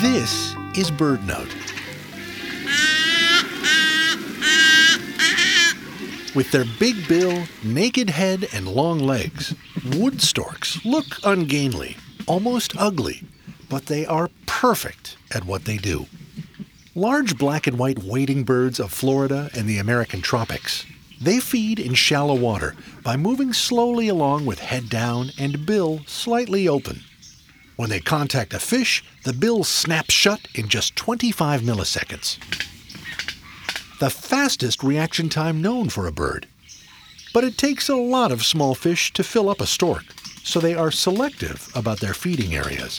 This is BirdNote. With their big bill, naked head, and long legs, wood storks look ungainly, almost ugly, but they are perfect at what they do. Large black and white wading birds of Florida and the American tropics. They feed in shallow water by moving slowly along with head down and bill slightly open. When they contact a fish, the bill snaps shut in just 25 milliseconds. The fastest reaction time known for a bird. But it takes a lot of small fish to fill up a stork, so they are selective about their feeding areas.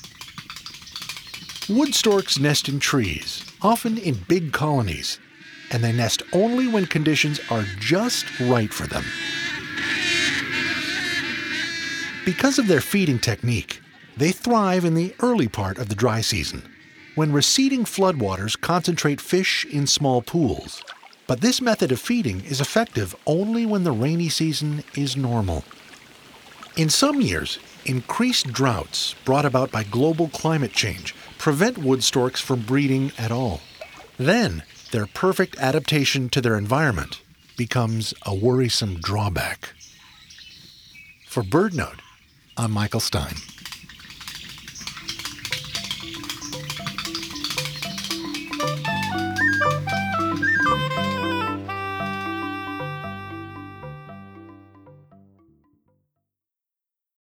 Wood storks nest in trees, often in big colonies, and they nest only when conditions are just right for them. Because of their feeding technique, they thrive in the early part of the dry season, when receding floodwaters concentrate fish in small pools. But this method of feeding is effective only when the rainy season is normal. In some years, increased droughts brought about by global climate change prevent wood storks from breeding at all. Then, their perfect adaptation to their environment becomes a worrisome drawback. For BirdNote, I'm Michael Stein.